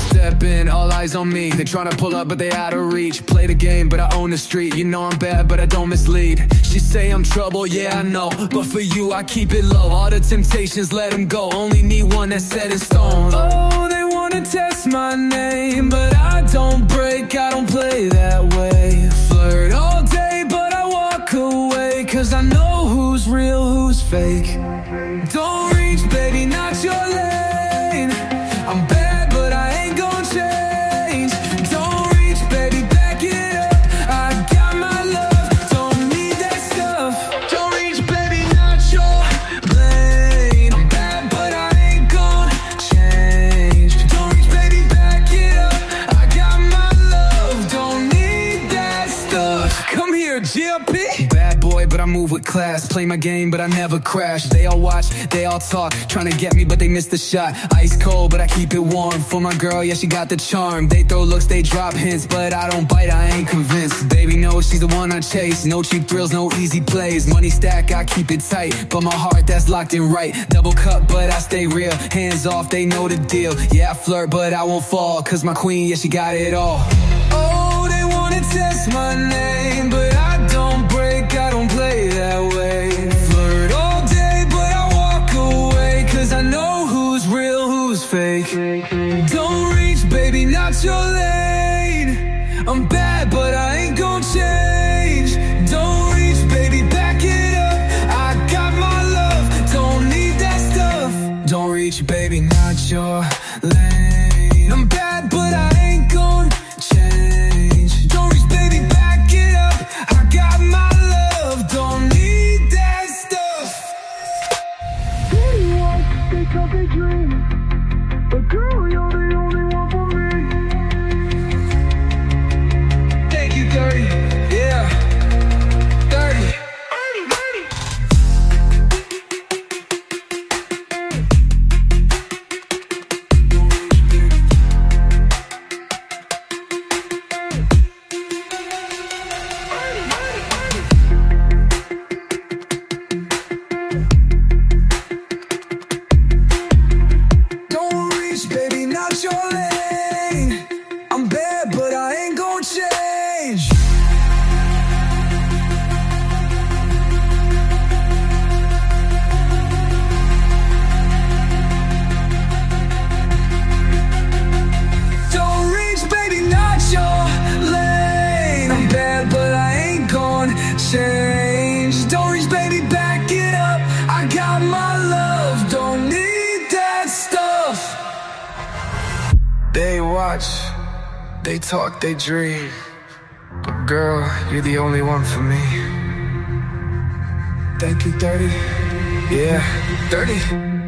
Step in, all eyes on me. They tryna pull up, but they out of reach. Play the game, but I own the street. You know I'm bad, but I don't mislead. She say I'm trouble, yeah I know, but for you I keep it low. All the temptations, let them go. Only need one that's set in stone. Oh, they wanna test my name, but I don't break, I don't play that way. Flirt all day, but I walk away, cause I know who's real, who's fake. Don't reach, baby, not your lane. I'm bad, but I ain't gon' change. Don't reach, baby, back it up. I got my love, don't need that stuff. Don't reach, baby, not your lane. I'm bad, but I ain't gon' change. Don't reach, baby, back it up. I got my love, don't need that stuff. Come here, GLP. Bad boy, but I move with class. Play my game, but I never crash. They all watch, they all talk, tryna get me, but they miss the shot. Ice cold, but I keep it warm. For my girl, yeah, she got the charm. They throw looks, they drop hints, but I don't bite, I ain't convinced. Baby knows she's the one I chase. No cheap thrills, no easy plays. Money stack, I keep it tight, but my heart, that's locked in right. Double cup, but I stay real. Hands off, they know the deal. Yeah, I flirt, but I won't fall, cause my queen, yeah, she got it all. Oh, they wanna test my name, but I don't break, I don't play that way. Flirt all day, but I walk away, cause I know who's real, who's fake. Don't reach, baby, not your lane. I'm bad, but I ain't gon' change. Don't reach, baby, back it up. I got my love, don't need that stuff. Don't reach, baby, not your lane. I'm bad, but I ain't gon' change. Don't reach, baby, back it up. I got my love, don't need that stuff. They want, they talk, they dream, but girl, you're the only one for me. Thank you, 30. Yeah, 30. Don't reach, baby, not your lane. I'm bad, but I ain't gon' change. Don't reach, baby, not your lane. I'm bad, but I ain't gon' change. Don't reach, baby, back it up. I got my love, don't need that stuff. They watch, they talk, they dream, but girl, you're the only one for me. Thank you, 30. Yeah, 30.